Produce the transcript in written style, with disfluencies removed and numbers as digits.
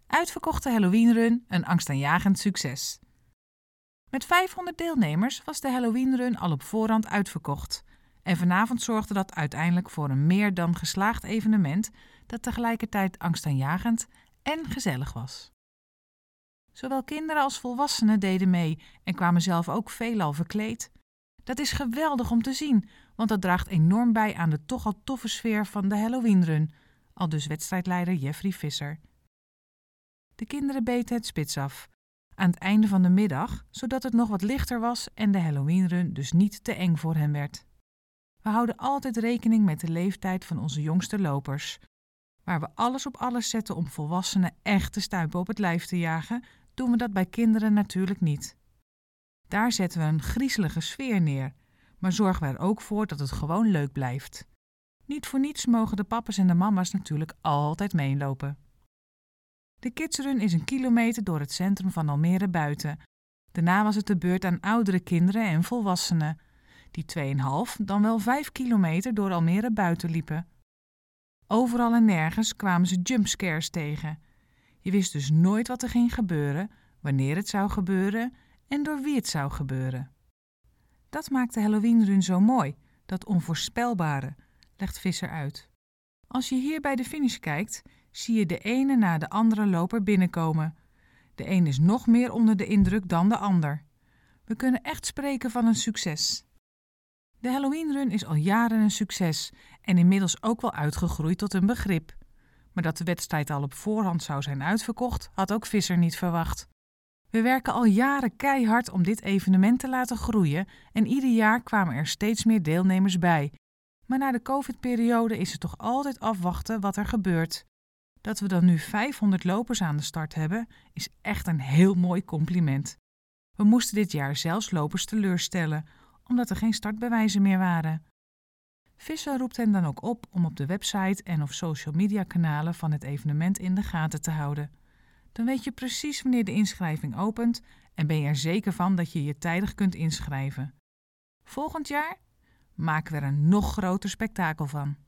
Uitverkochte Halloweenrun, een angstaanjagend succes. Met 500 deelnemers was de Halloweenrun al op voorhand uitverkocht. En vanavond zorgde dat uiteindelijk voor een meer dan geslaagd evenement dat tegelijkertijd angstaanjagend en gezellig was. Zowel kinderen als volwassenen deden mee en kwamen zelf ook veelal verkleed. Dat is geweldig om te zien, want dat draagt enorm bij aan de toch al toffe sfeer van de Halloweenrun, aldus wedstrijdleider Jeffrey Visser. De kinderen beten het spits af, aan het einde van de middag, zodat het nog wat lichter was en de Halloweenrun dus niet te eng voor hen werd. We houden altijd rekening met de leeftijd van onze jongste lopers. Waar we alles op alles zetten om volwassenen echt de stuipen op het lijf te jagen, doen we dat bij kinderen natuurlijk niet. Daar zetten we een griezelige sfeer neer, maar zorgen we er ook voor dat het gewoon leuk blijft. Niet voor niets mogen de papa's en de mama's natuurlijk altijd meelopen. De Kidsrun is 1 kilometer door het centrum van Almere buiten. Daarna was het de beurt aan oudere kinderen en volwassenen, die 2,5 dan wel 5 kilometer door Almere buiten liepen. Overal en nergens kwamen ze jumpscares tegen. Je wist dus nooit wat er ging gebeuren, wanneer het zou gebeuren en door wie het zou gebeuren. Dat maakt de Halloweenrun zo mooi, dat onvoorspelbare, legt Visser uit. Als je hier bij de finish kijkt, zie je de ene na de andere loper binnenkomen. De een is nog meer onder de indruk dan de ander. We kunnen echt spreken van een succes. De Halloweenrun is al jaren een succes en inmiddels ook wel uitgegroeid tot een begrip. Maar dat de wedstrijd al op voorhand zou zijn uitverkocht, had ook Visser niet verwacht. We werken al jaren keihard om dit evenement te laten groeien en ieder jaar kwamen er steeds meer deelnemers bij. Maar na de COVID-periode is het toch altijd afwachten wat er gebeurt. Dat we dan nu 500 lopers aan de start hebben, is echt een heel mooi compliment. We moesten dit jaar zelfs lopers teleurstellen, omdat er geen startbewijzen meer waren. Visser roept hen dan ook op om op de website en of social media kanalen van het evenement in de gaten te houden. Dan weet je precies wanneer de inschrijving opent en ben je er zeker van dat je je tijdig kunt inschrijven. Volgend jaar maken we er een nog groter spektakel van.